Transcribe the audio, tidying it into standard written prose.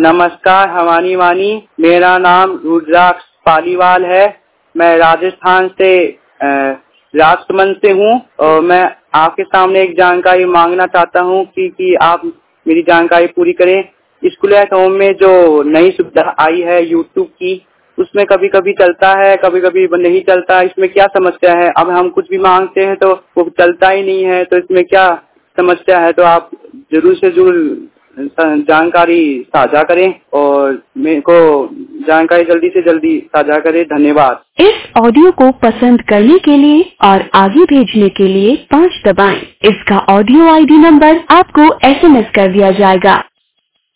नमस्कार हमारी वानी, मेरा नाम रुद्राक्ष पालीवाल है। मैं राजस्थान से राजसमंद से हूँ और मैं आपके सामने एक जानकारी मांगना चाहता हूँ कि आप मेरी जानकारी पूरी करें। स्कूल एट होम में जो नई सुविधा आई है यूट्यूब की, उसमें कभी कभी चलता है, कभी कभी नहीं चलता। इसमें क्या समस्या है? अब हम कुछ भी मांगते हैं तो वो चलता ही नहीं है, तो इसमें क्या समस्या है? तो आप जरूर से जरूर जानकारी साझा करें और मेरे को जानकारी जल्दी से जल्दी साझा करें। धन्यवाद। इस ऑडियो को पसंद करने के लिए और आगे भेजने के लिए 5 दबाएं। इसका ऑडियो ID नंबर आपको SMS कर दिया जाएगा।